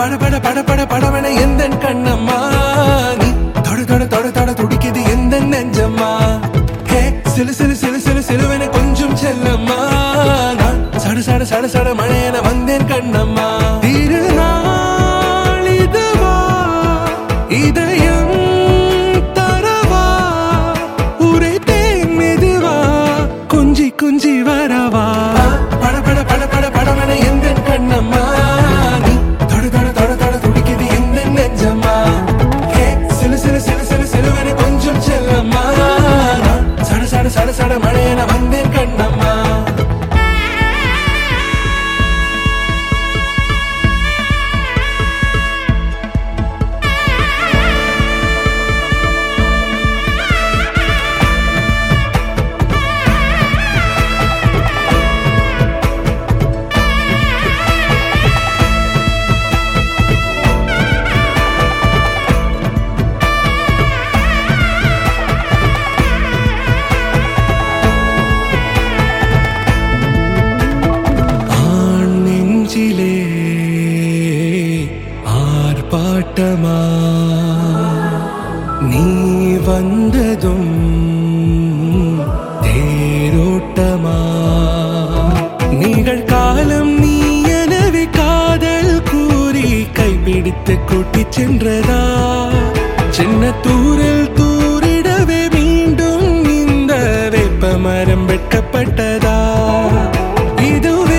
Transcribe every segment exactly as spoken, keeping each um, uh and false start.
பட பட பட பட படவன எந்த கண்ணம்மா நீ தொட தொட தொட தொட துடிக்குது எந்த நெஞ்சம்மா ஹே சிலு சிலு சிலு சிலு சிலுவன கொஞ்சம் செல்லம்மா நான் சட சட சட சட மழையன வந்தேன் கண்ணம்மா திருநாள் இதுவா இதயம் தரவா உரைத்தேன் மெதுவா குஞ்சி குஞ்சி வரவா பட பட பட பட படவன எந்த கண்ணம்மா நீ தொட தொட தொட தொட துடிக்குது எந்த நெஞ்சம்மா ஹே சிலு சிலு சிலு சிலு சிலுவன கொஞ்சம் செல்லம்மா நான் சட சட சட சட மழையன வந்தேன் கண்ணம்மா ஆர்ப்பாட்டமா நீ வந்ததும் தேரோட்டமா நிகழ்காலம் நீ எனவே காதல் கூறி கைப்பிடித்து கூட்டிச் சென்றதா சின்ன தூரல் தூரிடவே மீண்டும் இந்த வேப்ப மரம் வெட்கப்பட்டதா இதுவே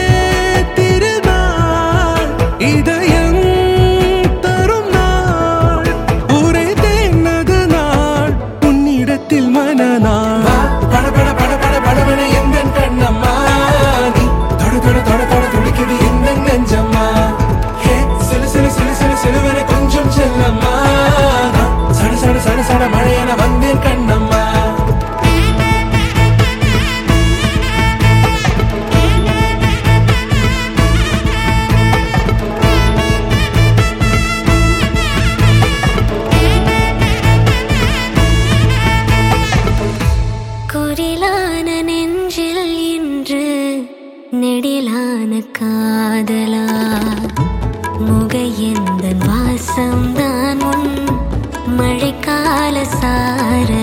திருநாள் இதயம் தரும் நாள் உரைத்தேனது நாள் உன்னிடத்தில் மனநாள் பட பட பட பட படவன எந்த கண்ணம்மா நீ தொட தொட தொட தொட துடிக்குது எந்த நெஞ்சம்மா ஹே சிலு சிலு சிலு சிலு சிலுவன கொஞ்சம் செல்லம்மா சட சட சட சட மழையன வந்தேன் கண்ணம்மா குரிலான நெஞ்சில் இன்று நெடிலான காதலா முகையெந்த வாசம்தான் உன் மழைக்கால சார